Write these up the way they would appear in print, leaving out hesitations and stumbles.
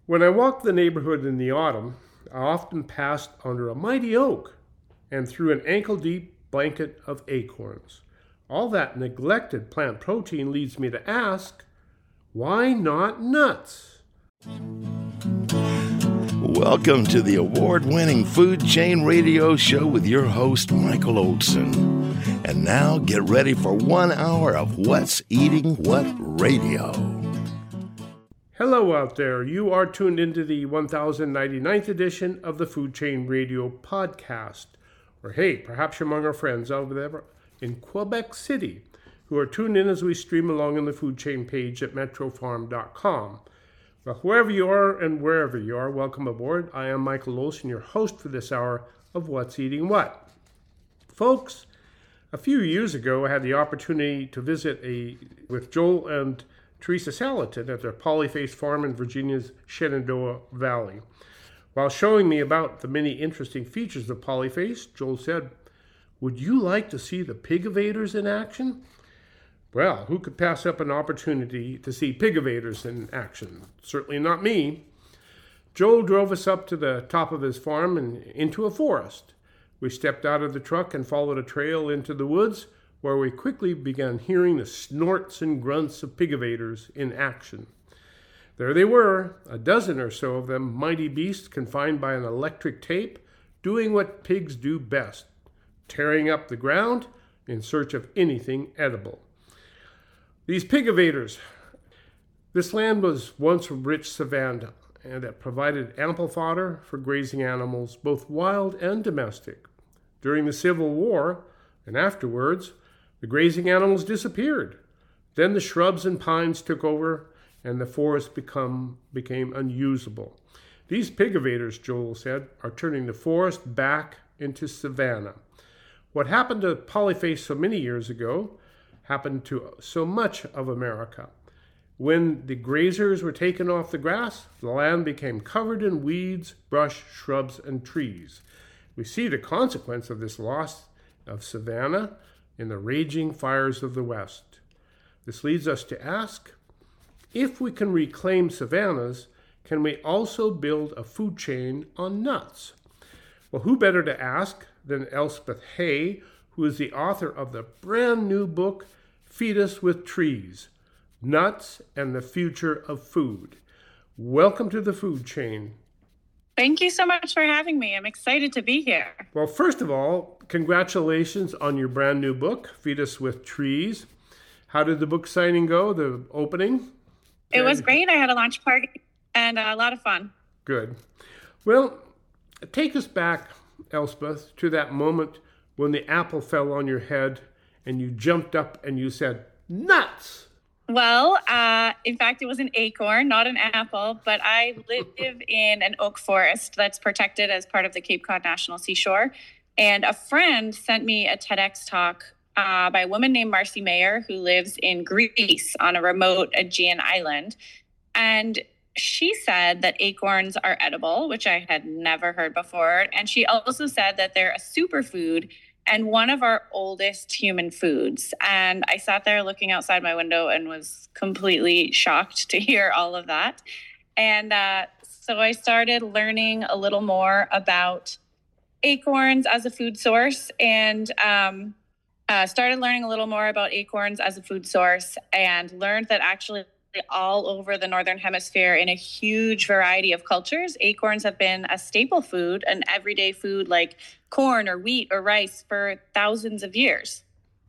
When I walked the neighborhood in the autumn, I often passed under a mighty oak and through an ankle-deep blanket of acorns. All that neglected plant protein leads me to ask, why not nuts? Welcome to the award-winning Food Chain Radio Show with your host, Michael Olson. And now get ready for 1 hour of What's Eating What Radio. Hello out there. You are tuned into the 1099th edition of the Food Chain Radio podcast. Or hey, perhaps you're among our friends over there in Quebec City who are tuned in as we stream along on the Food Chain page at metrofarm.com. Well, whoever you are and wherever you are, welcome aboard. I am Michael Olson, your host for this hour of What's Eating What. Folks, a few years ago I had the opportunity to visit with Joel and Teresa Salatin at their Polyface farm in Virginia's Shenandoah Valley. While showing me about the many interesting features of Polyface, Joel said, "Would you like to see the pigovators in action?" Well, who could pass up an opportunity to see pigovators in action? Certainly not me. Joel drove us up to the top of his farm and into a forest. We stepped out of the truck and followed a trail into the woods, where we quickly began hearing the snorts and grunts of pigovators in action. There they were, a dozen or so of them, mighty beasts confined by an electric tape, doing what pigs do best, tearing up the ground in search of anything edible. These pigovators. This land was once a rich savanna, and it provided ample fodder for grazing animals, both wild and domestic. During the Civil War, and afterwards, the grazing animals disappeared. Then the shrubs and pines took over, and the forest became unusable. These pigovators, Joel said, are turning the forest back into savanna. What happened to Polyface so many years ago happened to so much of America. When the grazers were taken off the grass, the land became covered in weeds, brush, shrubs, and trees. We see the consequence of this loss of savanna in the raging fires of the West. This leads us to ask, if we can reclaim savannas, can we also build a food chain on nuts? Well, who better to ask than Elspeth Hay, who is the author of the brand new book, Feed Us with Trees, Nuts and the Future of Food. Welcome to the Food Chain. Thank you so much for having me. I'm excited to be here. Well, first of all, congratulations on your brand new book, Feed Us with Trees. How did the book signing go, the opening? It was great. I had a launch party and a lot of fun. Good. Well, take us back, Elspeth, to that moment when the apple fell on your head and you jumped up and you said, nuts! Well, in fact, it was an acorn, not an apple, but I live in an oak forest that's protected as part of the Cape Cod National Seashore. And a friend sent me a TEDx talk by a woman named Marcy Mayer, who lives in Greece on a remote Aegean island. And she said that acorns are edible, which I had never heard before. And she also said that they're a superfood and one of our oldest human foods. And I sat there looking outside my window and was completely shocked to hear all of that. And so I started learning a little more about acorns as a food source and started learning a little more about acorns as a food source and learned that actually all over the Northern Hemisphere in a huge variety of cultures, acorns have been a staple food, an everyday food like corn or wheat or rice for thousands of years.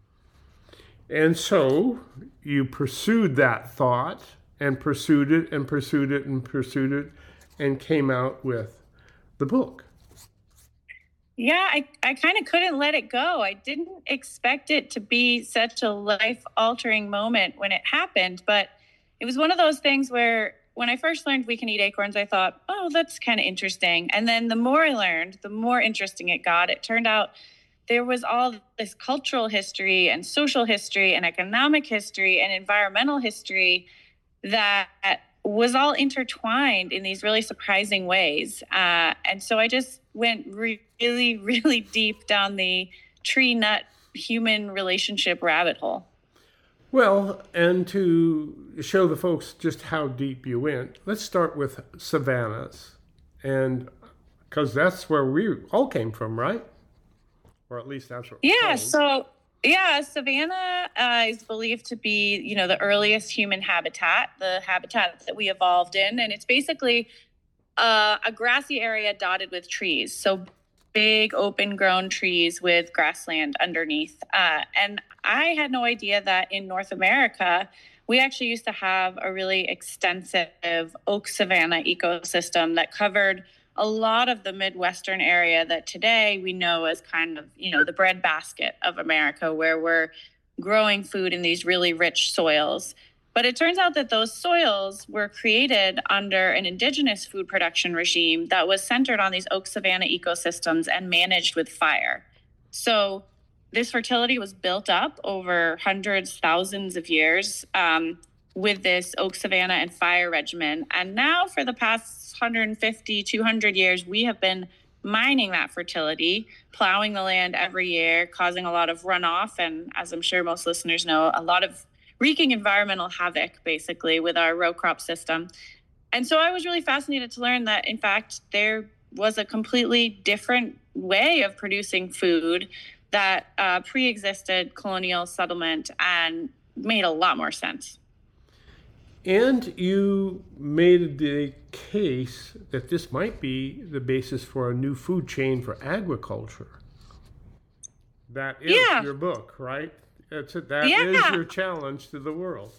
And so you pursued that thought and pursued it and pursued it and pursued it and came out with the book. Yeah, I kind of couldn't let it go. I didn't expect it to be such a life-altering moment when it happened, but it was one of those things where when I first learned we can eat acorns, I thought, oh, that's kind of interesting. And then the more I learned, the more interesting it got. It turned out there was all this cultural history and social history and economic history and environmental history that was all intertwined in these really surprising ways. And so I just went really, really deep down the tree nut human relationship rabbit hole. Well, and to show the folks just how deep you went, let's start with savannas. And because that's where we all came from, right? Or at least that's what we're Yeah, told. so savanna is believed to be, the earliest human habitat, the habitat that we evolved in, and it's basically a grassy area dotted with trees. So big open grown trees with grassland underneath. And I had no idea that in North America, we actually used to have a really extensive oak savanna ecosystem that covered a lot of the Midwestern area that today we know as kind of, the breadbasket of America, where we're growing food in these really rich soils. But it turns out that those soils were created under an indigenous food production regime that was centered on these oak savanna ecosystems and managed with fire. So this fertility was built up over hundreds, thousands of years with this oak savanna and fire regimen. And now for the past 150, 200 years, we have been mining that fertility, plowing the land every year, causing a lot of runoff. And as I'm sure most listeners know, a lot of wreaking environmental havoc, basically, with our row crop system. And so I was really fascinated to learn that, in fact, there was a completely different way of producing food that pre-existed colonial settlement and made a lot more sense. And you made the case that this might be the basis for a new food chain for agriculture. That is your book, right? That is your challenge to the world.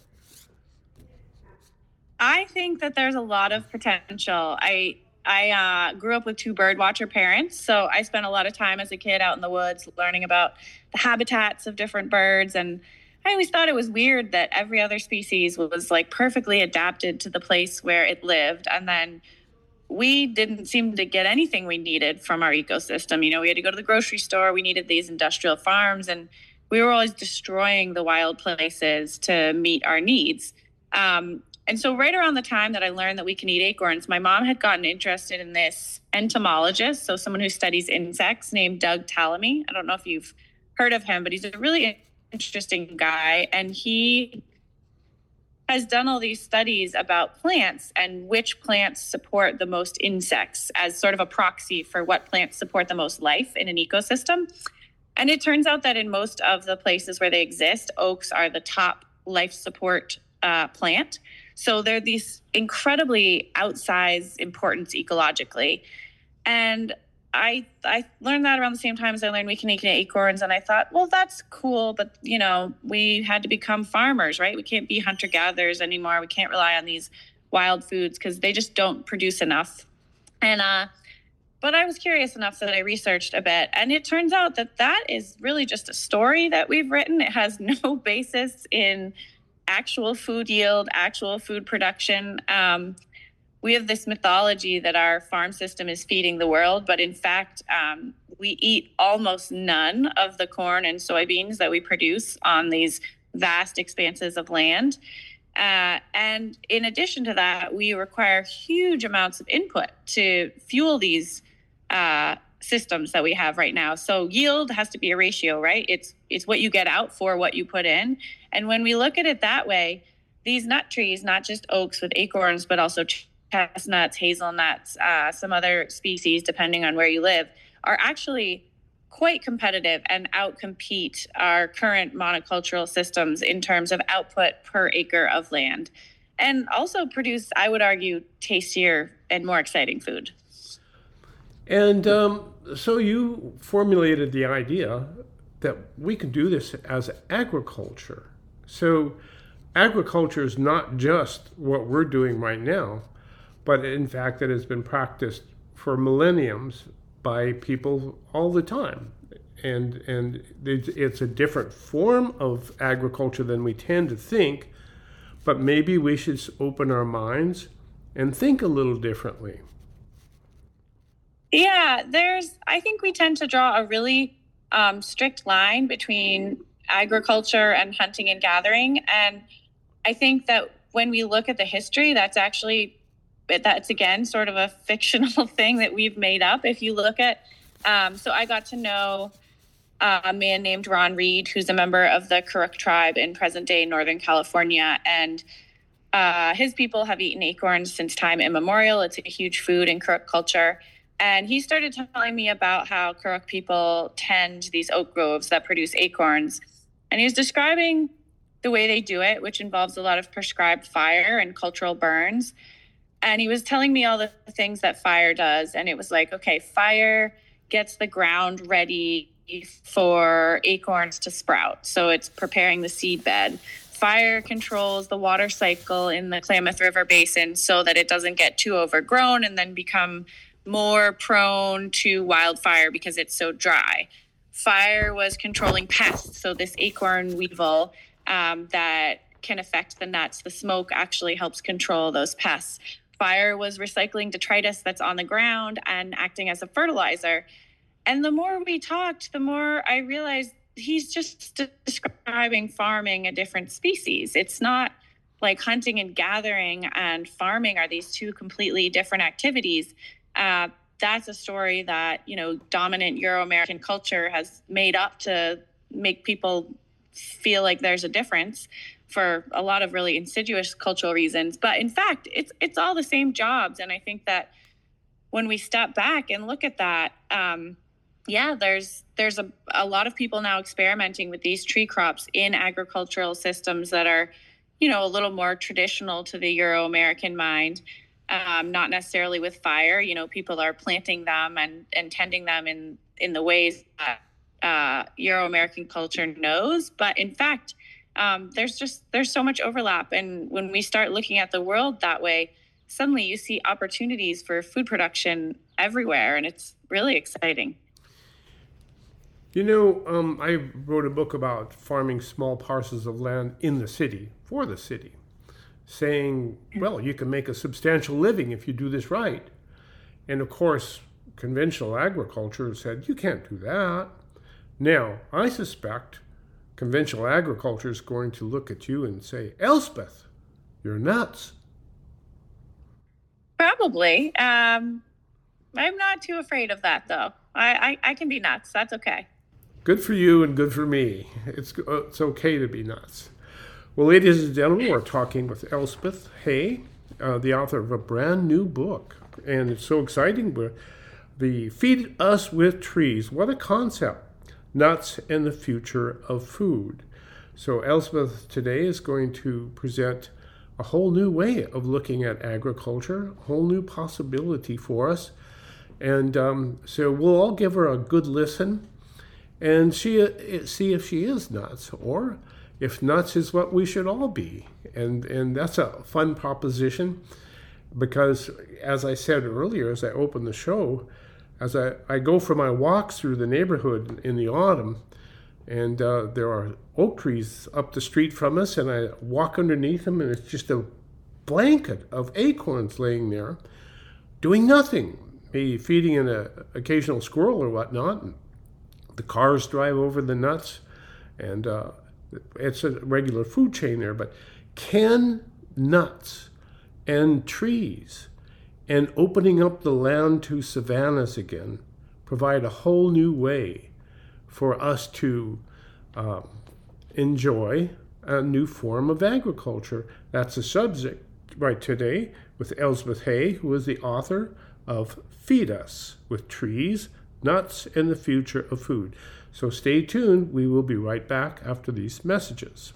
I think that there's a lot of potential. I grew up with two birdwatcher parents, so I spent a lot of time as a kid out in the woods learning about the habitats of different birds, and I always thought it was weird that every other species was like perfectly adapted to the place where it lived, and then we didn't seem to get anything we needed from our ecosystem. We had to go to the grocery store, we needed these industrial farms, and we were always destroying the wild places to meet our needs. And so right around the time that I learned that we can eat acorns, my mom had gotten interested in this entomologist, so someone who studies insects, named Doug Tallamy. I don't know if you've heard of him, but he's a really interesting guy. And he has done all these studies about plants and which plants support the most insects as sort of a proxy for what plants support the most life in an ecosystem. And it turns out that in most of the places where they exist, oaks are the top life support plant. So they're these incredibly outsized importance ecologically. And I learned that around the same time as I learned we can eat acorns. And I thought, well, that's cool. But, we had to become farmers, right? We can't be hunter-gatherers anymore. We can't rely on these wild foods because they just don't produce enough. And but I was curious enough that I researched a bit. And it turns out that is really just a story that we've written. It has no basis in actual food yield, actual food production. We have this mythology that our farm system is feeding the world, but in fact, we eat almost none of the corn and soybeans that we produce on these vast expanses of land. And in addition to that, we require huge amounts of input to fuel these systems that we have right now. So yield has to be a ratio, right? It's what you get out for what you put in. And when we look at it that way, these nut trees, not just oaks with acorns, but also chestnuts, hazelnuts, some other species, depending on where you live, are actually quite competitive and outcompete our current monocultural systems in terms of output per acre of land, and also produce, I would argue, tastier and more exciting food. And so you formulated the idea that we can do this as agriculture. So agriculture is not just what we're doing right now, but in fact it has been practiced for millenniums by people all the time. And it's a different form of agriculture than we tend to think, but maybe we should open our minds and think a little differently. Yeah, I think we tend to draw a really strict line between agriculture and hunting and gathering. And I think that when we look at the history, that's again sort of a fictional thing that we've made up. If you look at, so I got to know a man named Ron Reed, who's a member of the Kuruk tribe in present-day Northern California. And his people have eaten acorns since time immemorial. It's a huge food in Kuruk culture. And he started telling me about how Kuruk people tend these oak groves that produce acorns. And he was describing the way they do it, which involves a lot of prescribed fire and cultural burns. And he was telling me all the things that fire does. And it was like, okay, fire gets the ground ready for acorns to sprout. So it's preparing the seed bed. Fire controls the water cycle in the Klamath River Basin so that it doesn't get too overgrown and then become more prone to wildfire because it's so dry. Fire was controlling pests. So this acorn weevil that can affect the nuts, the smoke actually helps control those pests. Fire was recycling detritus that's on the ground and acting as a fertilizer. And the more we talked, the more I realized he's just describing farming a different species. It's not like hunting and gathering and farming are these two completely different activities. That's a story that, dominant Euro-American culture has made up to make people feel like there's a difference for a lot of really insidious cultural reasons. But in fact, it's all the same jobs. And I think that when we step back and look at that, there's a lot of people now experimenting with these tree crops in agricultural systems that are, a little more traditional to the Euro-American mind, not necessarily with fire. People are planting them and tending them in the ways that Euro-American culture knows. But in fact, there's so much overlap. And when we start looking at the world that way, suddenly you see opportunities for food production everywhere. And it's really exciting. I wrote a book about farming small parcels of land in the city, for the city, saying, well, you can make a substantial living if you do this right. And of course, conventional agriculture said, you can't do that. Now, I suspect conventional agriculture is going to look at you and say, Elspeth, you're nuts. Probably. I'm not too afraid of that, though. I can be nuts. That's okay. Good for you and good for me. It's okay to be nuts. Well, ladies and gentlemen, we're talking with Elspeth Hay, the author of a brand new book. And it's so exciting. The Feed Us with Trees. What a concept. Nuts and the future of food. So Elspeth today is going to present a whole new way of looking at agriculture, a whole new possibility for us. And so we'll all give her a good listen and see if she is nuts, or if nuts is what we should all be. And that's a fun proposition, because as I said earlier, as I opened the show, as I go for my walks through the neighborhood in the autumn, and there are oak trees up the street from us, and I walk underneath them, and it's just a blanket of acorns laying there, doing nothing, maybe feeding an occasional squirrel or whatnot. And the cars drive over the nuts, and it's a regular food chain there. But can nuts and trees and opening up the land to savannas again provide a whole new way for us to enjoy a new form of agriculture? That's the subject right today with Elspeth Hay, who is the author of Feed Us with Trees, Nuts, and the Future of Food. So stay tuned. We will be right back after these messages.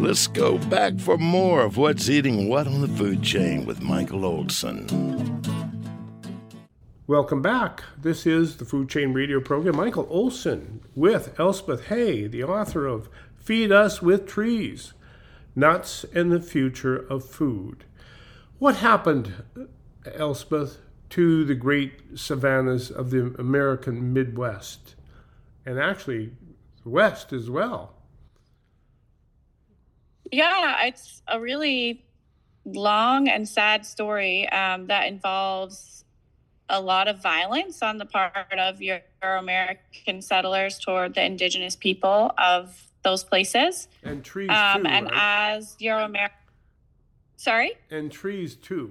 let's go back for more of What's Eating What on the Food Chain with Michael Olson. Welcome back. This is the Food Chain Radio program. Michael Olson with Elspeth Hay, the author of Feed Us with Trees, Nuts and the Future of Food. What happened, Elspeth, to the great savannas of the American Midwest, and actually the West as well? Yeah, it's a really long and sad story that involves a lot of violence on the part of Euro-American settlers toward the indigenous people of those places. And trees too, and right? as Euro-American... Sorry? And trees too.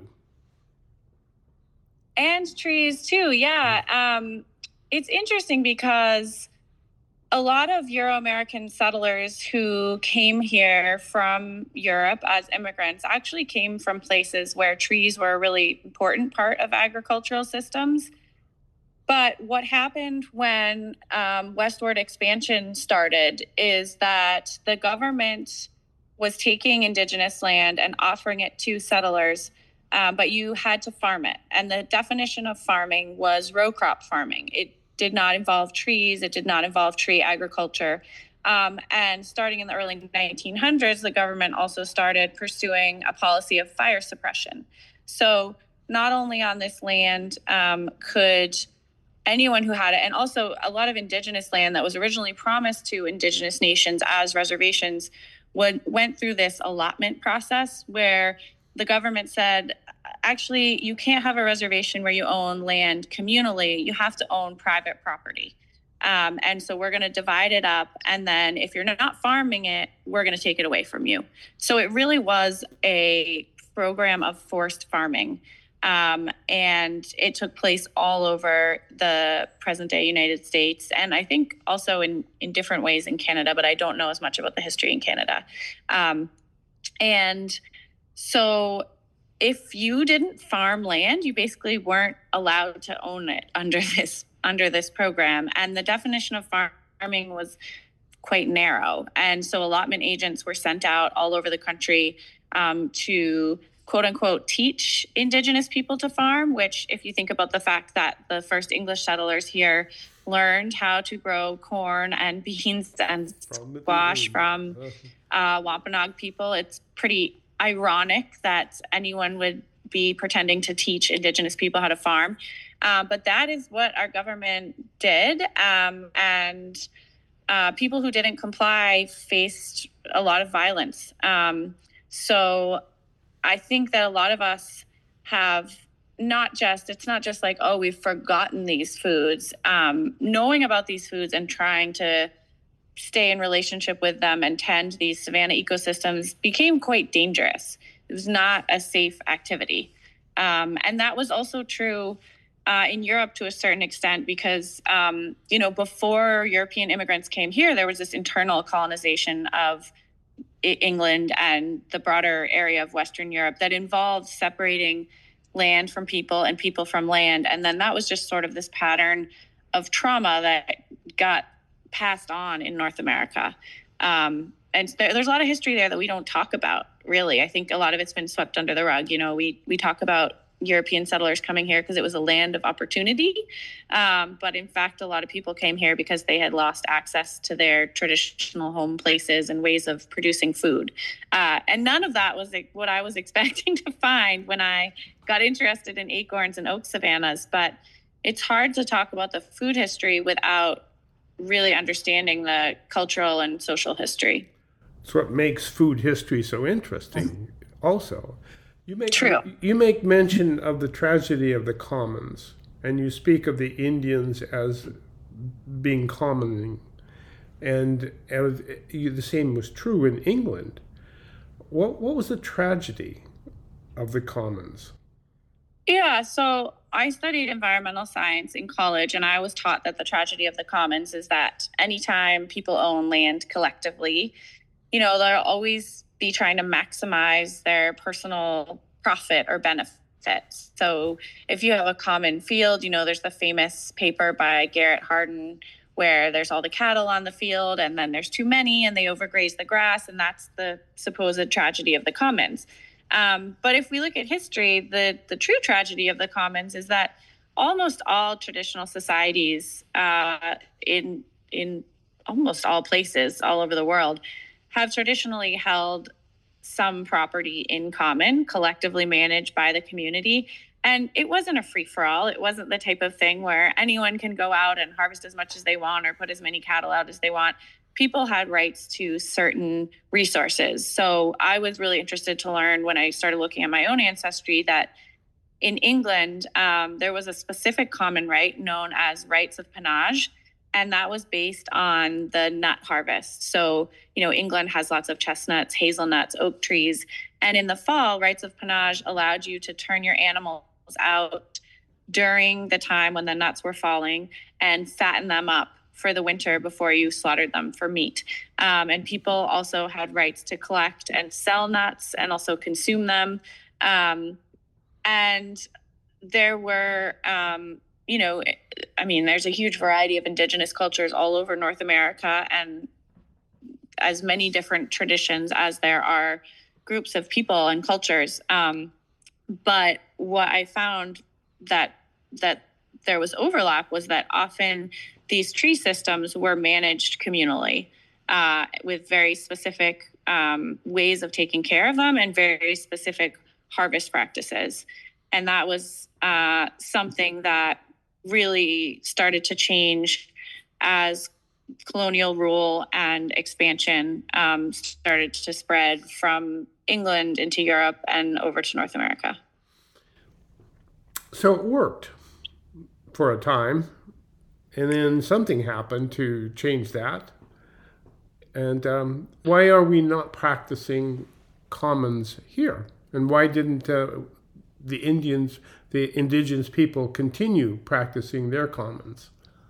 And trees too, yeah. It's interesting because a lot of Euro-American settlers who came here from Europe as immigrants actually came from places where trees were a really important part of agricultural systems. But what happened when westward expansion started is that the government was taking indigenous land and offering it to settlers, but you had to farm it. And the definition of farming was row crop farming. It did not involve trees. It did not involve tree agriculture. And starting in the early 1900s, the government also started pursuing a policy of fire suppression. So not only on this land could anyone who had it, and also a lot of indigenous land that was originally promised to indigenous nations as reservations went through this allotment process where the government said, actually, you can't have a reservation where you own land communally. You have to own private property. And so we're going to divide it up. And then if you're not farming it, we're going to take it away from you. So it really was a program of forced farming. And it took place all over the present day United States. And I think also in different ways in Canada, but I don't know as much about the history in Canada. And so if you didn't farm land, you basically weren't allowed to own it under this program. And the definition of farming was quite narrow. And so allotment agents were sent out all over the country to quote unquote teach indigenous people to farm, which if you think about the fact that the first English settlers here learned how to grow corn and beans and squash from Wampanoag people, it's pretty ironic that anyone would be pretending to teach indigenous people how to farm. But that is what our government did. And people who didn't comply faced a lot of violence. So I think that a lot of us have it's not just like, oh, we've forgotten these foods. Knowing about these foods and trying to stay in relationship with them and tend these savanna ecosystems became quite dangerous. It was not a safe activity. And that was also true in Europe to a certain extent because, before European immigrants came here, there was this internal colonization of England and the broader area of Western Europe that involved separating land from people and people from land. And then that was just sort of this pattern of trauma that got passed on in North America. And there's a lot of history there that we don't talk about, really. I think a lot of it's been swept under the rug. We talk about European settlers coming here because it was a land of opportunity. But in fact, a lot of people came here because they had lost access to their traditional home places and ways of producing food. And none of that was what I was expecting to find when I got interested in acorns and oak savannas. But it's hard to talk about the food history without really understanding the cultural and social history. It's what makes food history so interesting also. True. You make mention of the tragedy of the commons, and you speak of the Indians as being commoning, and the same was true in England. What was the tragedy of the commons? Yeah, so I studied environmental science in college, and I was taught that the tragedy of the commons is that anytime people own land collectively, they'll always be trying to maximize their personal profit or benefits. So if you have a common field, there's the famous paper by Garrett Hardin where there's all the cattle on the field and then there's too many and they overgraze the grass, and that's the supposed tragedy of the commons. But if we look at history, the true tragedy of the commons is that almost all traditional societies in almost all places all over the world have traditionally held some property in common, collectively managed by the community. And it wasn't a free-for-all. It wasn't the type of thing where anyone can go out and harvest as much as they want or put as many cattle out as they want. People had rights to certain resources. So I was really interested to learn when I started looking at my own ancestry that in England, there was a specific common right known as rights of pannage, and that was based on the nut harvest. So, England has lots of chestnuts, hazelnuts, oak trees, and in the fall, rights of pannage allowed you to turn your animals out during the time when the nuts were falling and fatten them up for the winter before you slaughtered them for meat. And people also had rights to collect and sell nuts and also consume them. And there were, there's a huge variety of indigenous cultures all over North America, and as many different traditions as there are groups of people and cultures. But what I found that there was overlap was that often these tree systems were managed communally with very specific ways of taking care of them and very specific harvest practices. And that was something that really started to change as colonial rule and expansion started to spread from England into Europe and over to North America. So it worked for a time, and then something happened to change that. And why are we not practicing commons here? And why didn't the indigenous people continue practicing their commons?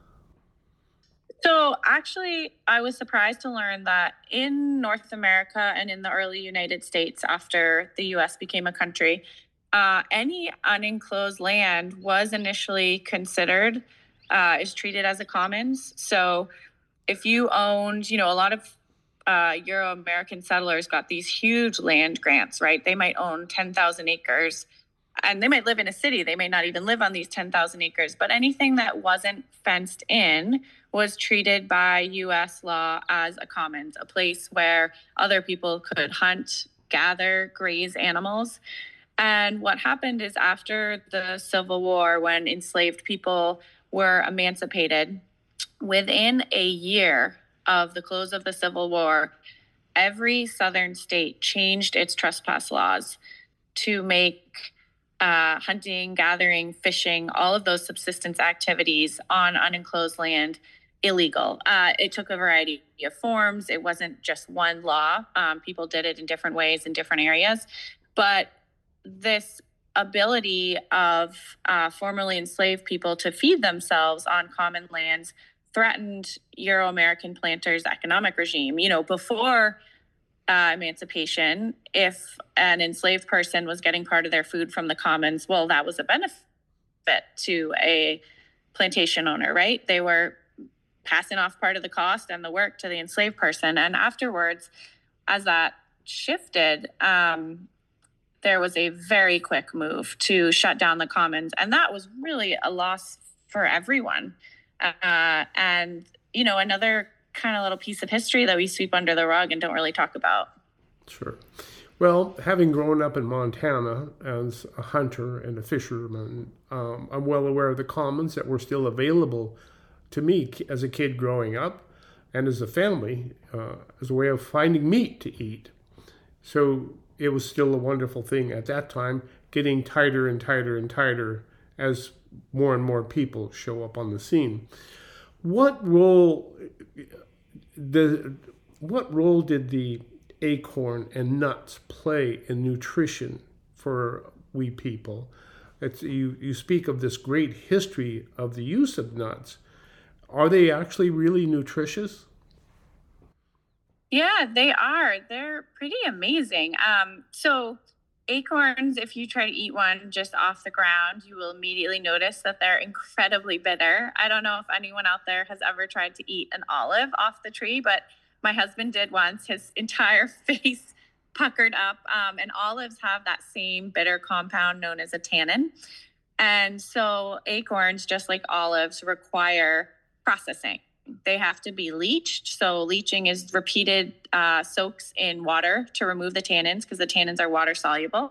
So actually, I was surprised to learn that in North America and in the early United States, after the U.S. became a country, any unenclosed land was initially considered, is treated as a commons. So if you owned, a lot of Euro-American settlers got these huge land grants, right? They might own 10,000 acres. And they might live in a city. They may not even live on these 10,000 acres, but anything that wasn't fenced in was treated by U.S. law as a commons, a place where other people could hunt, gather, graze animals. And what happened is after the Civil War, when enslaved people were emancipated, within a year of the close of the Civil War, every southern state changed its trespass laws to make hunting, gathering, fishing, all of those subsistence activities on unenclosed land illegal. It took a variety of forms. It wasn't just one law. People did it in different ways in different areas. But this ability of formerly enslaved people to feed themselves on common lands threatened Euro-American planters' economic regime. Before emancipation, if an enslaved person was getting part of their food from the commons, well, that was a benefit to a plantation owner, right? They were passing off part of the cost and the work to the enslaved person. And afterwards, as that shifted, there was a very quick move to shut down the commons. And that was really a loss for everyone. And, another kind of little piece of history that we sweep under the rug and don't really talk about. Sure. Well, having grown up in Montana as a hunter and a fisherman, I'm well aware of the commons that were still available to me as a kid growing up and as a family, as a way of finding meat to eat. So it was still a wonderful thing at that time, getting tighter and tighter and tighter as more and more people show up on the scene. What role did the acorn and nuts play in nutrition for we people? You speak of this great history of the use of nuts. Are they actually really nutritious? Yeah, they are. They're pretty amazing. So Acorns, if you try to eat one just off the ground, you will immediately notice that they're incredibly bitter. I don't know if anyone out there has ever tried to eat an olive off the tree, but my husband did once. His entire face puckered up. And olives have that same bitter compound known as a tannin. And so acorns, just like olives, require processing. They have to be leached. So leaching is repeated soaks in water to remove the tannins, because the tannins are water soluble.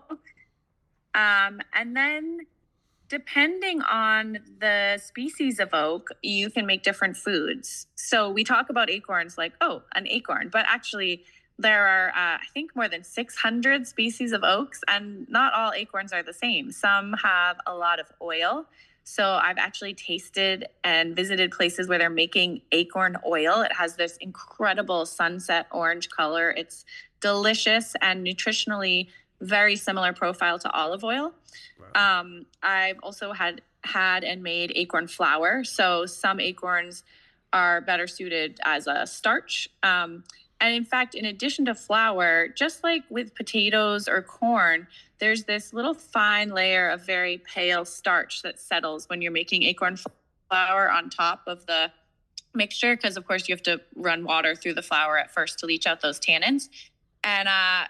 And then depending on the species of oak, you can make different foods. So we talk about acorns like, oh, an acorn, but actually there are, I think, more than 600 species of oaks, and not all acorns are the same. Some have a lot of oil. So I've actually tasted and visited places where they're making acorn oil. It has this incredible sunset orange color. It's delicious and nutritionally very similar profile to olive oil. Wow. I've also had and made acorn flour. So some acorns are better suited as a starch. And in fact, in addition to flour, just like with potatoes or corn, there's this little fine layer of very pale starch that settles when you're making acorn flour on top of the mixture, because of course you have to run water through the flour at first to leach out those tannins. And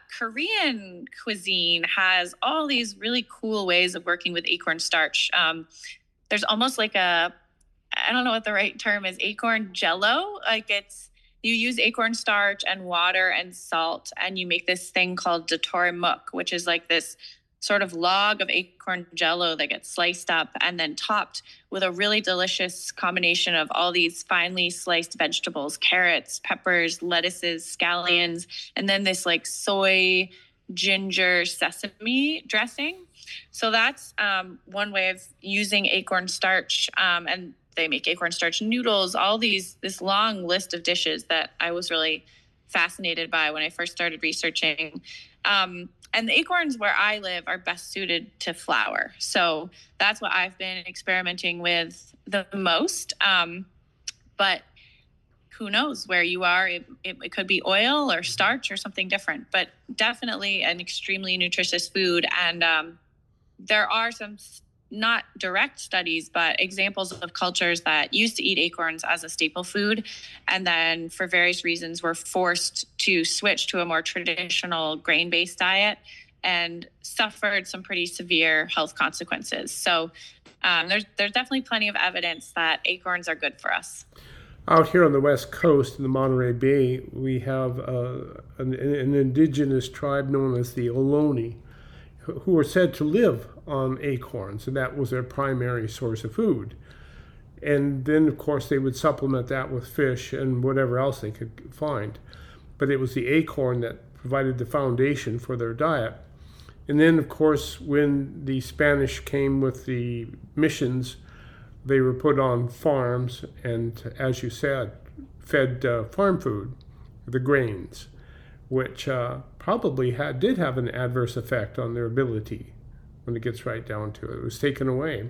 Korean cuisine has all these really cool ways of working with acorn starch. There's almost like I don't know what the right term is, acorn jello. Like you use acorn starch and water and salt, and you make this thing called dotorimuk, which is like this sort of log of acorn jello that gets sliced up and then topped with a really delicious combination of all these finely sliced vegetables, carrots, peppers, lettuces, scallions, and then this like soy, ginger, sesame dressing. So that's one way of using acorn starch, and they make acorn starch noodles, this long list of dishes that I was really fascinated by when I first started researching. And the acorns where I live are best suited to flour. So that's what I've been experimenting with the most. But who knows where you are? It could be oil or starch or something different, but definitely an extremely nutritious food. And there are some not direct studies, but examples of cultures that used to eat acorns as a staple food, and then for various reasons were forced to switch to a more traditional grain-based diet and suffered some pretty severe health consequences. So there's definitely plenty of evidence that acorns are good for us. Out here on the West Coast in the Monterey Bay, we have an indigenous tribe known as the Ohlone, who are said to live on acorns, and that was their primary source of food. And then, of course, they would supplement that with fish and whatever else they could find. But it was the acorn that provided the foundation for their diet. And then, of course, when the Spanish came with the missions, they were put on farms and, as you said, fed farm food, the grains, which probably did have an adverse effect on their ability when it gets right down to it. It was taken away.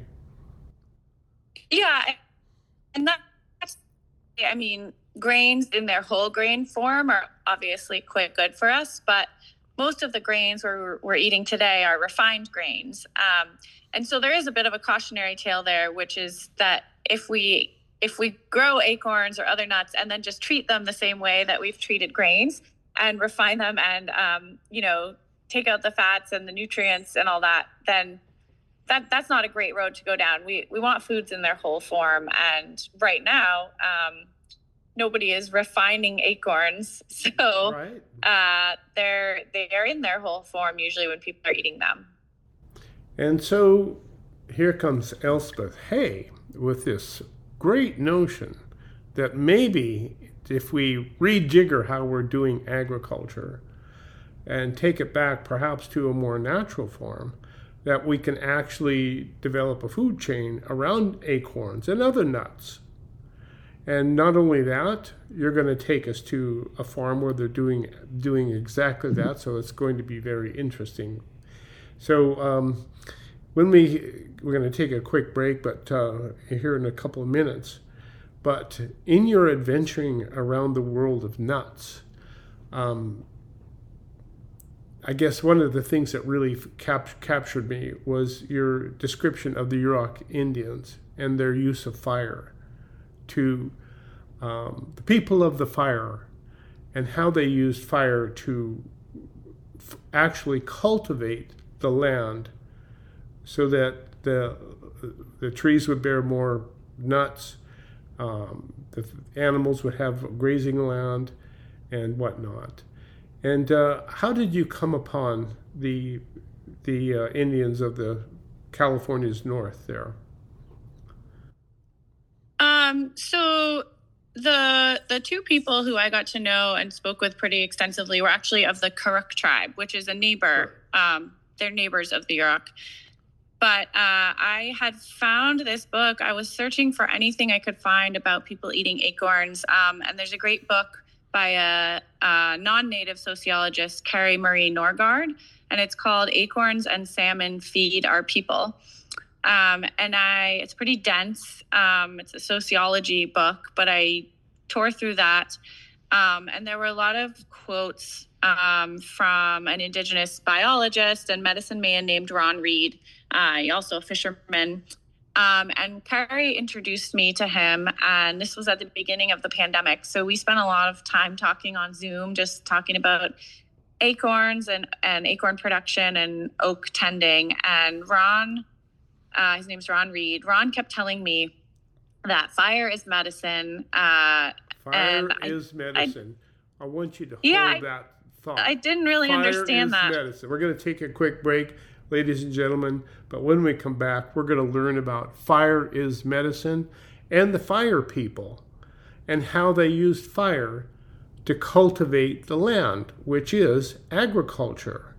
Yeah, and that's, I mean, grains in their whole grain form are obviously quite good for us, but most of the grains we're eating today are refined grains. And so there is a bit of a cautionary tale there, which is that if we grow acorns or other nuts and then just treat them the same way that we've treated grains and refine them and, take out the fats and the nutrients and all that, then that's not a great road to go down. We want foods in their whole form. And right now, nobody is refining acorns. So right. They're in their whole form usually when people are eating them. And so here comes Elspeth Hay with this great notion that maybe if we rejigger how we're doing agriculture and take it back perhaps to a more natural form, that we can actually develop a food chain around acorns and other nuts. And not only that, you're going to take us to a farm where they're doing exactly that, so it's going to be very interesting. So we're going to take a quick break, but here in a couple of minutes. But in your adventuring around the world of nuts, I guess one of the things that really captured me was your description of the Yurok Indians and their use of fire to the people of the fire, and how they used fire to actually cultivate the land so that the trees would bear more nuts, the animals would have grazing land and whatnot. And how did you come upon the Indians of the California's north there? So the two people who I got to know and spoke with pretty extensively were actually of the Karuk tribe, which is a neighbor. Sure. They're neighbors of the Yurok. But I had found this book. I was searching for anything I could find about people eating acorns. And there's a great book by a non-native sociologist, Carrie Marie Norgard, and it's called Acorns and Salmon Feed Our People. It's pretty dense. It's a sociology book, but I tore through that. And there were a lot of quotes from an Indigenous biologist and medicine man named Ron Reed, also a fisherman. And Carrie introduced me to him, and this was at the beginning of the pandemic. So we spent a lot of time talking on Zoom, just talking about acorns and acorn production and oak tending. And Ron, his name's Ron Reed. Ron kept telling me that fire is medicine. Fire is medicine. I want you to hold that thought. I didn't really understand that. Medicine. We're going to take a quick break, ladies and gentlemen. But when we come back, we're going to learn about fire is medicine and the fire people and how they used fire to cultivate the land, which is agriculture.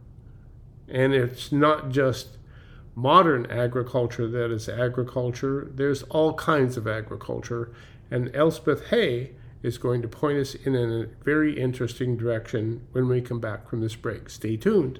And it's not just modern agriculture that is agriculture. There's all kinds of agriculture. And Elspeth Hay is going to point us in a very interesting direction when we come back from this break. Stay tuned.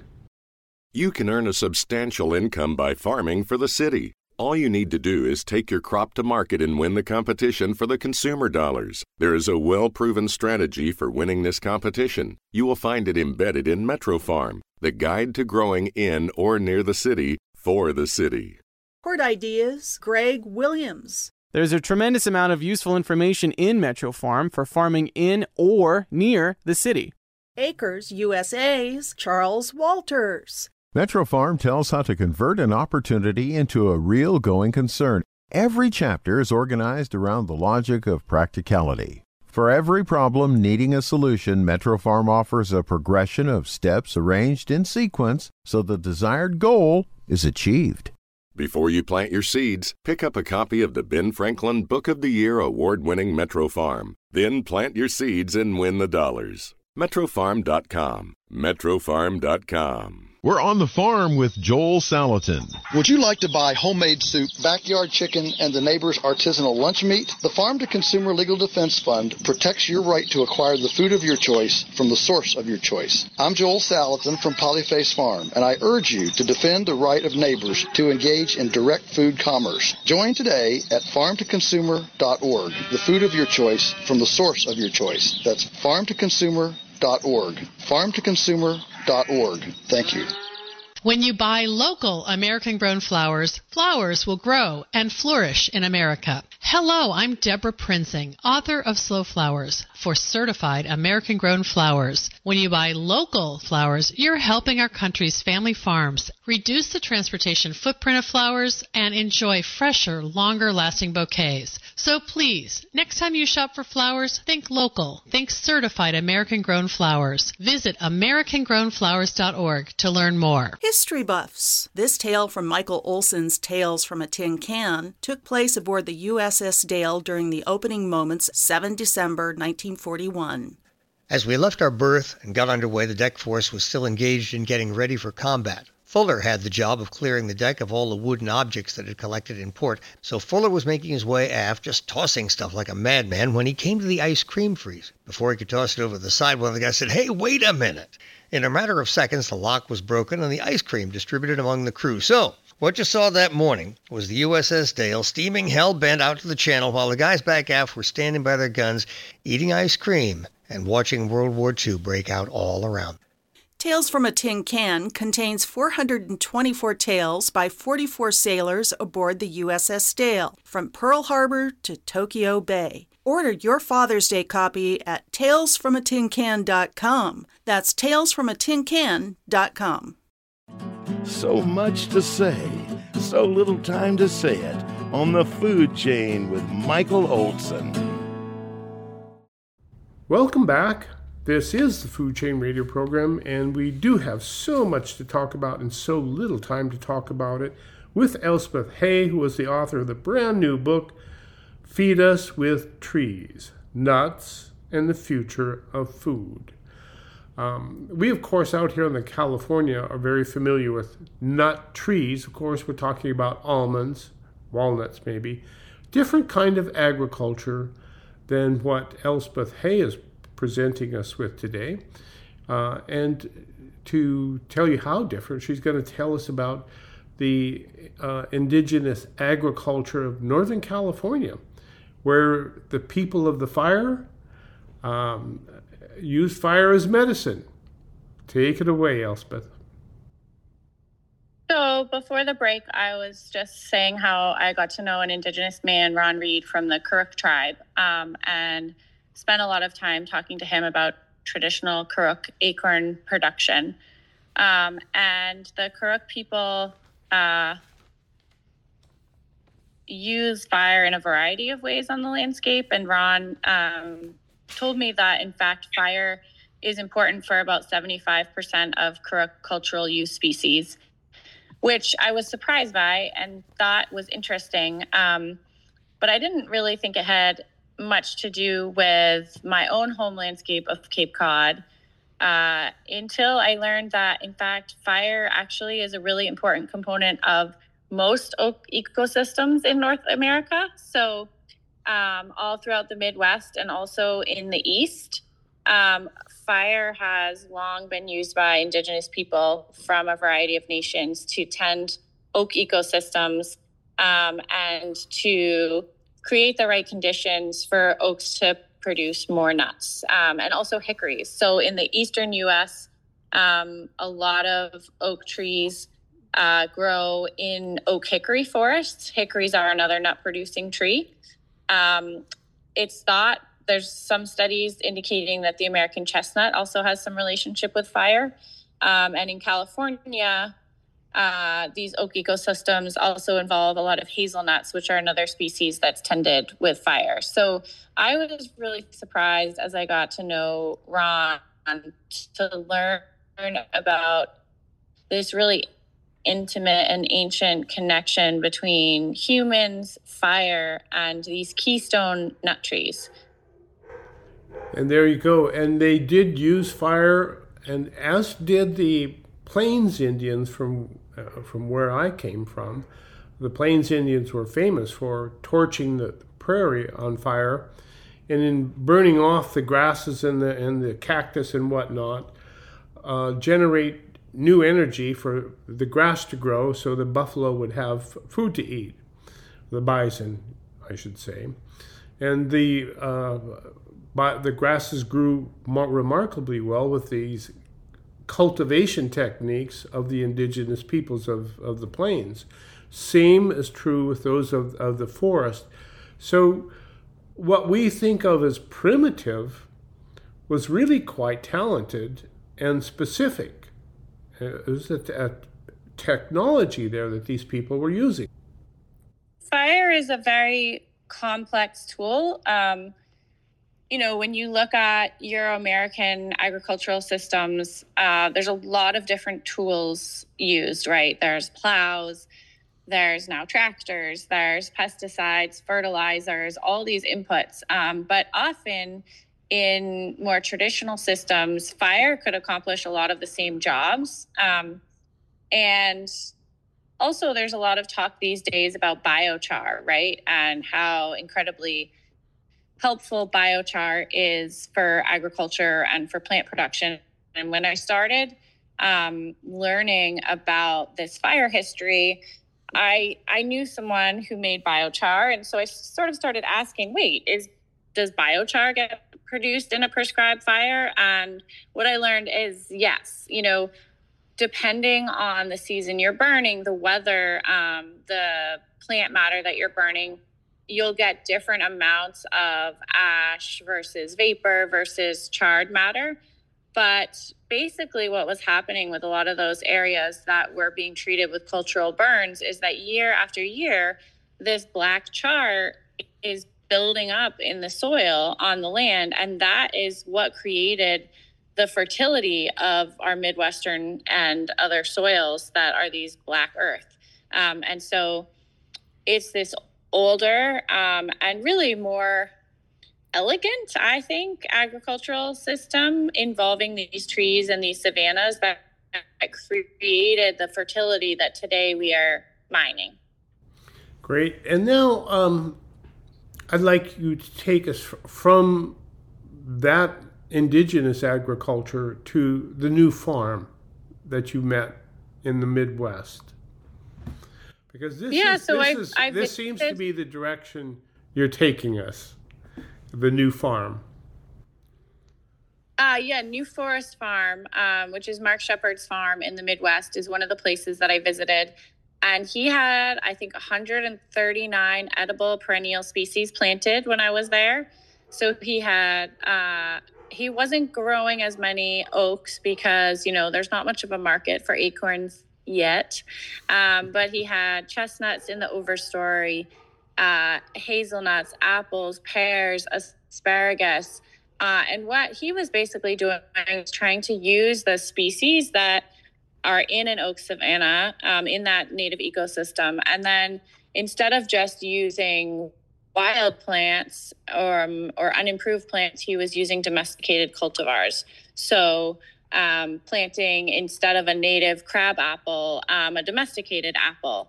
You can earn a substantial income by farming for the city. All you need to do is take your crop to market and win the competition for the consumer dollars. There is a well-proven strategy for winning this competition. You will find it embedded in Metro Farm, the guide to growing in or near the city for the city. Port Ideas, Greg Williams. There's a tremendous amount of useful information in Metro Farm for farming in or near the city. Acres USA's Charles Walters. Metro Farm tells how to convert an opportunity into a real going concern. Every chapter is organized around the logic of practicality. For every problem needing a solution, Metro Farm offers a progression of steps arranged in sequence so the desired goal is achieved. Before you plant your seeds, pick up a copy of the Ben Franklin Book of the Year award-winning Metro Farm. Then plant your seeds and win the dollars. MetroFarm.com. MetroFarm.com. We're on the farm with Joel Salatin. Would you like to buy homemade soup, backyard chicken, and the neighbor's artisanal lunch meat? The Farm to Consumer Legal Defense Fund protects your right to acquire the food of your choice from the source of your choice. I'm Joel Salatin from Polyface Farm, and I urge you to defend the right of neighbors to engage in direct food commerce. Join today at farmtoconsumer.org, the food of your choice from the source of your choice. That's farmtoconsumer.org. Farmtoconsumer.org. Thank you. When you buy local American-grown flowers, flowers will grow and flourish in America. Hello, I'm Deborah Prinzing, author of Slow Flowers for certified American-grown flowers. When you buy local flowers, you're helping our country's family farms reduce the transportation footprint of flowers and enjoy fresher, longer-lasting bouquets. So please, next time you shop for flowers, think local. Think certified American-grown flowers. Visit AmericanGrownFlowers.org to learn more. History buffs. This tale from Michael Olson's Tales from a Tin Can took place aboard the USS Dale during the opening moments 7 December 1941. As we left our berth and got underway, the deck force was still engaged in getting ready for combat. Fuller had the job of clearing the deck of all the wooden objects that had collected in port, so Fuller was making his way aft, just tossing stuff like a madman, when he came to the ice cream freezer. Before he could toss it over the side, one of the guys said, "Hey, wait a minute!" In a matter of seconds, the lock was broken and the ice cream distributed among the crew. So, what you saw that morning was the USS Dale steaming hell-bent out to the channel while the guys back aft were standing by their guns, eating ice cream and watching World War II break out all around. Tales from a Tin Can contains 424 tales by 44 sailors aboard the USS Dale, from Pearl Harbor to Tokyo Bay. Order your Father's Day copy at talesfromatincan.com. That's talesfromatincan.com. So much to say, so little time to say it on the Food Chain with Michael Olson. Welcome back. This is the Food Chain Radio program, and we do have so much to talk about and so little time to talk about it with Elspeth Hay, who is the author of the brand new book, Feed Us with Trees, Nuts, and the Future of Food. We, of course, out here in California are very familiar with nut trees. Of course, we're talking about almonds, walnuts maybe, different kind of agriculture than what Elspeth Hay is presenting us with today. And to tell you how different, she's going to tell us about the indigenous agriculture of Northern California, where the people of the fire use fire as medicine. Take it away, Elspeth. So before the break, I was just saying how I got to know an indigenous man, Ron Reed, from the Kuruk tribe, and spent a lot of time talking to him about traditional Kuruk acorn production. And the Kuruk people use fire in a variety of ways on the landscape. And Ron told me that, in fact, fire is important for about 75% of Kuruk cultural use species, which I was surprised by and thought was interesting. But I didn't really think it had much to do with my own home landscape of Cape Cod until I learned that, in fact, fire actually is a really important component of most oak ecosystems in North America. So all throughout the Midwest and also in the East, fire has long been used by indigenous people from a variety of nations to tend oak ecosystems and to create the right conditions for oaks to produce more nuts, and also hickories. So in the eastern U.S., a lot of oak trees grow in oak hickory forests. Hickories are another nut-producing tree. It's thought, there's some studies indicating that the American chestnut also has some relationship with fire. And in California, these oak ecosystems also involve a lot of hazelnuts, which are another species that's tended with fire. So I was really surprised as I got to know Ron to learn about this really intimate and ancient connection between humans, fire, and these keystone nut trees. And there you go. And they did use fire, and as did the Plains Indians from where I came from. The Plains Indians were famous for torching the prairie on fire, and in burning off the grasses and the cactus and whatnot, generate new energy for the grass to grow, so the buffalo would have food to eat, the bison, I should say, and the grasses grew remarkably well with these cultivation techniques of the indigenous peoples of the plains. Same is true with those of the forest. So what we think of as primitive was really quite talented and specific. It was a technology there that these people were using. Fire is a very complex tool. When you look at Euro-American agricultural systems, there's a lot of different tools used, right? There's plows, there's now tractors, there's pesticides, fertilizers, all these inputs. But often in more traditional systems, fire could accomplish a lot of the same jobs. And also there's a lot of talk these days about biochar, right? And how incredibly helpful biochar is for agriculture and for plant production. And when I started learning about this fire history, I knew someone who made biochar. And so I sort of started asking, wait, is does biochar get produced in a prescribed fire? And what I learned is yes, depending on the season you're burning, the weather, the plant matter that you're burning, you'll get different amounts of ash versus vapor versus charred matter. But basically what was happening with a lot of those areas that were being treated with cultural burns is that year after year, this black char is building up in the soil on the land. And that is what created the fertility of our Midwestern and other soils that are these black earth. And so it's this older and really more elegant, I think, agricultural system involving these trees and these savannas that created the fertility that today we are mining. Great. And now I'd like you to take us from that indigenous agriculture to the new farm that you met in the Midwest. Because this seems to be the direction you're taking us, the new farm. New Forest Farm, which is Mark Shepard's farm in the Midwest, is one of the places that I visited. And he had, I think, 139 edible perennial species planted when I was there. So he had, he wasn't growing as many oaks because, there's not much of a market for acorns yet. But he had chestnuts in the overstory, hazelnuts, apples, pears, asparagus. And what he was basically doing was trying to use the species that are in an oak savanna, in that native ecosystem. And then instead of just using wild plants or unimproved plants, he was using domesticated cultivars. So planting, instead of a native crab apple, a domesticated apple.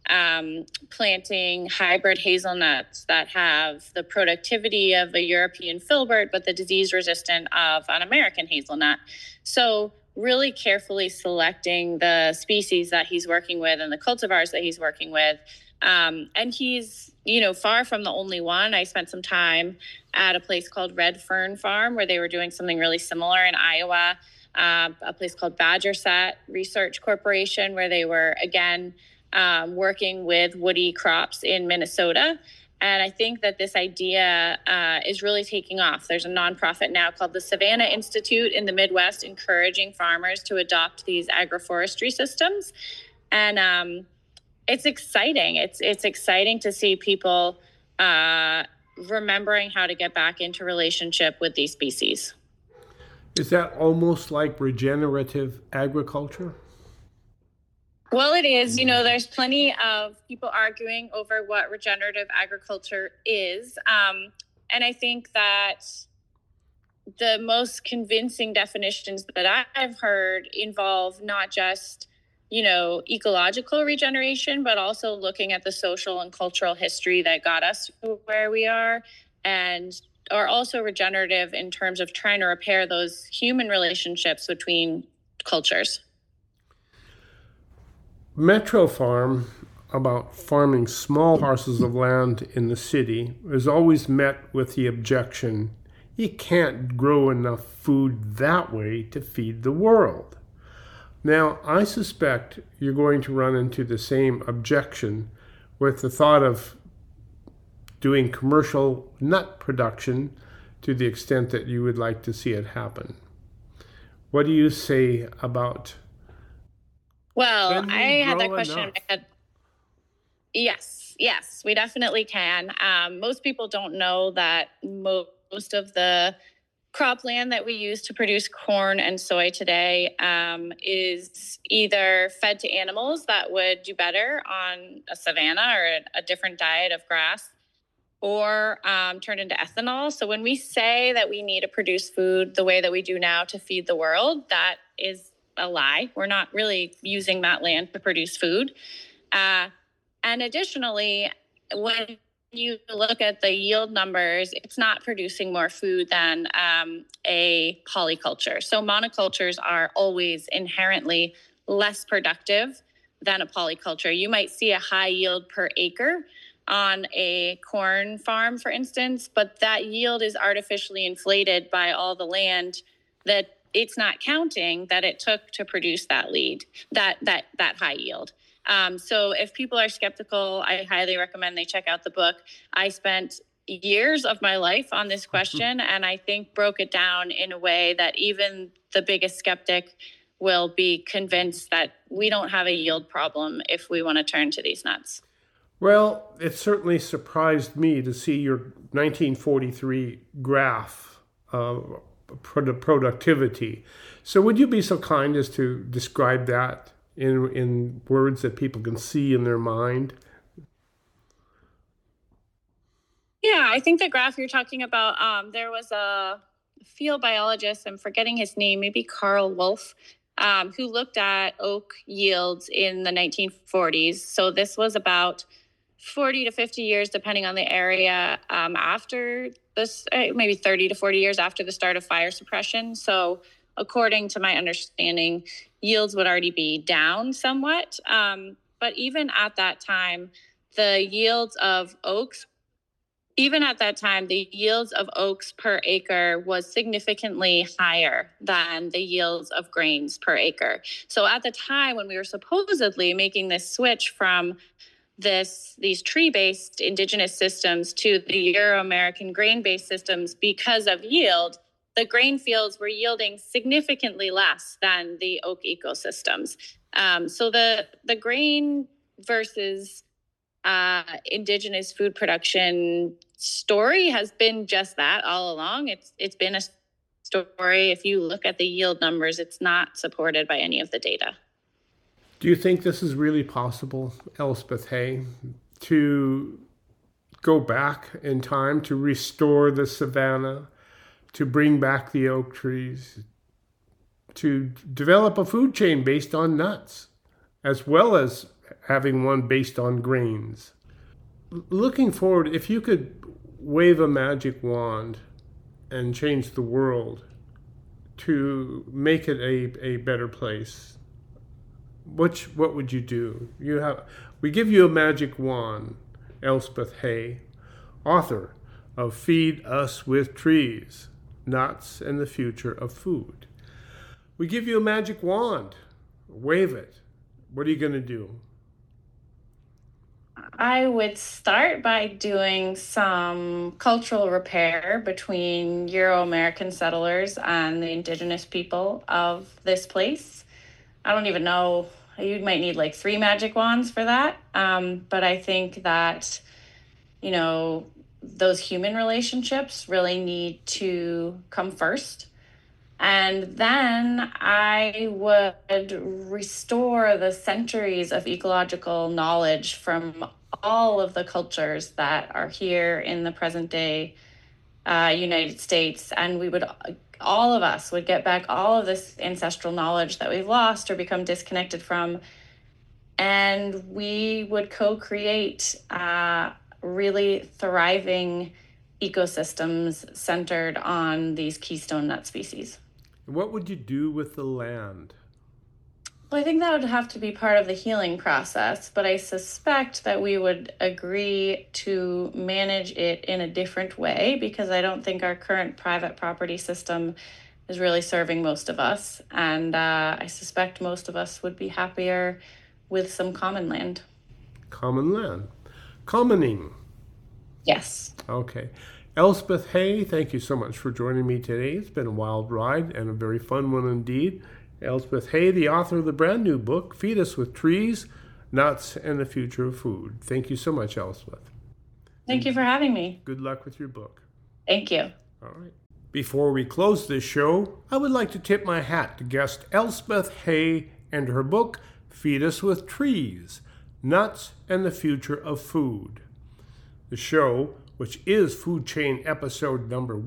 Planting hybrid hazelnuts that have the productivity of a European filbert, but the disease resistant of an American hazelnut. So really carefully selecting the species that he's working with and the cultivars that he's working with. And he's, far from the only one. I spent some time at a place called Red Fern Farm where they were doing something really similar in Iowa, a place called Badger Set Research Corporation where they were, again, working with woody crops in Minnesota. And I think that this idea is really taking off. There's a nonprofit now called the Savannah Institute in the Midwest, encouraging farmers to adopt these agroforestry systems. And it's exciting. It's exciting to see people remembering how to get back into relationship with these species. Is that almost like regenerative agriculture? Well, it is. There's plenty of people arguing over what regenerative agriculture is. And I think that the most convincing definitions that I've heard involve not just, ecological regeneration, but also looking at the social and cultural history that got us where we are, and are also regenerative in terms of trying to repair those human relationships between cultures. Metro Farm, about farming small parcels of land in the city, is always met with the objection, you can't grow enough food that way to feed the world. Now, I suspect you're going to run into the same objection with the thought of doing commercial nut production to the extent that you would like to see it happen. What do you say about? Well, I had that question in my head. Yes, we definitely can. Most people don't know that most of the cropland that we use to produce corn and soy today is either fed to animals that would do better on a savanna or a different diet of grass, or turned into ethanol. So when we say that we need to produce food the way that we do now to feed the world, that is a lie. We're not really using that land to produce food. And additionally, when you look at the yield numbers, it's not producing more food than a polyculture. So monocultures are always inherently less productive than a polyculture. You might see a high yield per acre on a corn farm, for instance, but that yield is artificially inflated by all the land that it's not counting that it took to produce that high yield. So if people are skeptical, I highly recommend they check out the book. I spent years of my life on this question, and I think broke it down in a way that even the biggest skeptic will be convinced that we don't have a yield problem if we want to turn to these nuts. Well, it certainly surprised me to see your 1943 graph of productivity. So would you be so kind as to describe that in words that people can see in their mind? Yeah, I think the graph you're talking about, there was a field biologist, I'm forgetting his name, maybe Carl Wolf, who looked at oak yields in the 1940s. So this was about 40 to 50 years, depending on the area, after this, maybe 30 to 40 years after the start of fire suppression. So according to my understanding, yields would already be down somewhat. But even at that time, the yields of oaks per acre was significantly higher than the yields of grains per acre. So at the time when we were supposedly making this switch from these tree-based indigenous systems to the Euro-American grain-based systems because of yield, the grain fields were yielding significantly less than the oak ecosystems. So the grain versus indigenous food production story has been just that all along. It's been a story. If you look at the yield numbers, it's not supported by any of the data. Do you think this is really possible, Elspeth Hay, to go back in time to restore the savanna, to bring back the oak trees, to develop a food chain based on nuts, as well as having one based on grains? Looking forward, if you could wave a magic wand and change the world to make it a better place, what would you do? We give you a magic wand, Elspeth Hay, author of Feed Us with Trees, Nuts and the Future of Food. We give you a magic wand. Wave it. What are you going to do? I would start by doing some cultural repair between Euro-American settlers and the indigenous people of this place. I don't even know, you might need like 3 magic wands for that. But I think that, those human relationships really need to come first. And then I would restore the centuries of ecological knowledge from all of the cultures that are here in the present day United States. And all of us would get back all of this ancestral knowledge that we've lost or become disconnected from. And we would co-create really thriving ecosystems centered on these keystone nut species. What would you do with the land? Well, I think that would have to be part of the healing process, but I suspect that we would agree to manage it in a different way because I don't think our current private property system is really serving most of us. And I suspect most of us would be happier with some common land. Common land. Commoning. Yes. Okay. Elspeth Hay, thank you so much for joining me today. It's been a wild ride and a very fun one indeed. Elspeth Hay, the author of the brand new book, Feed Us with Trees, Nuts, and the Future of Food. Thank you so much, Elspeth. Thank you for having me. Good luck with your book. Thank you. All right. Before we close this show, I would like to tip my hat to guest Elspeth Hay and her book, Feed Us with Trees, Nuts, and the Future of Food. The show, which is Food Chain episode number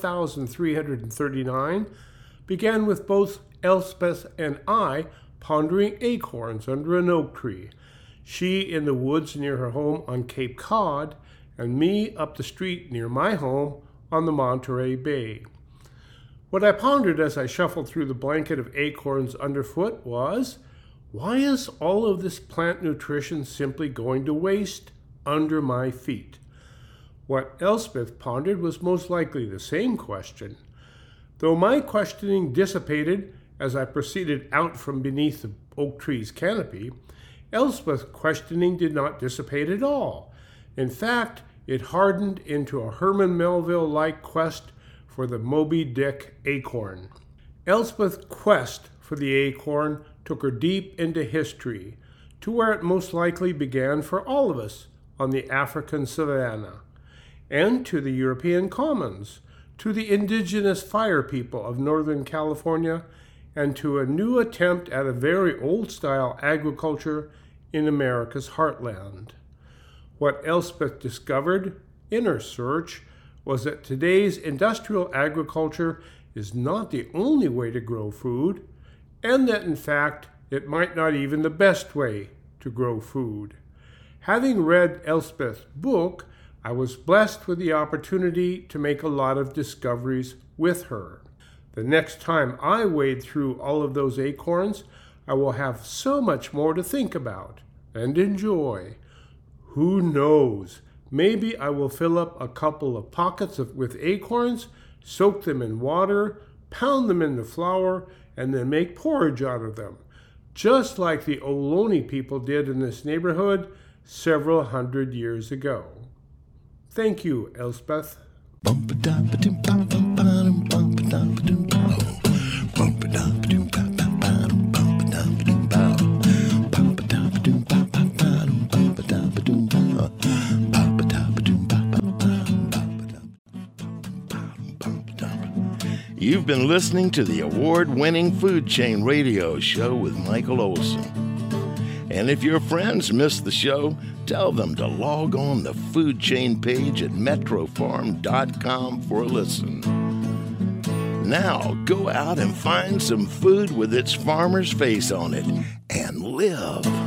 1339, began with both Elspeth and I pondering acorns under an oak tree, she in the woods near her home on Cape Cod, and me up the street near my home on the Monterey Bay. What I pondered as I shuffled through the blanket of acorns underfoot was, why is all of this plant nutrition simply going to waste under my feet. What Elspeth pondered was most likely the same question. Though my questioning dissipated as I proceeded out from beneath the oak tree's canopy, Elspeth's questioning did not dissipate at all. In fact, it hardened into a Herman Melville-like quest for the Moby Dick acorn. Elspeth's quest for the acorn took her deep into history, to where it most likely began for all of us on the African savanna, and to the European commons, to the indigenous fire people of Northern California, and to a new attempt at a very old-style agriculture in America's heartland. What Elspeth discovered in her search was that today's industrial agriculture is not the only way to grow food, and that in fact it might not even the best way to grow food. Having read Elspeth's book, I was blessed with the opportunity to make a lot of discoveries with her. The next time I wade through all of those acorns, I will have so much more to think about and enjoy. Who knows? Maybe I will fill up a couple of pockets with acorns, soak them in water, pound them into flour, and then make porridge out of them, just like the Ohlone people did in this neighborhood several hundred years ago. Thank you, Elspeth. You've been listening to the award-winning Food Chain Radio Show with Michael Olson. And if your friends missed the show, tell them to log on the Food Chain page at metrofarm.com for a listen. Now, go out and find some food with its farmer's face on it and live.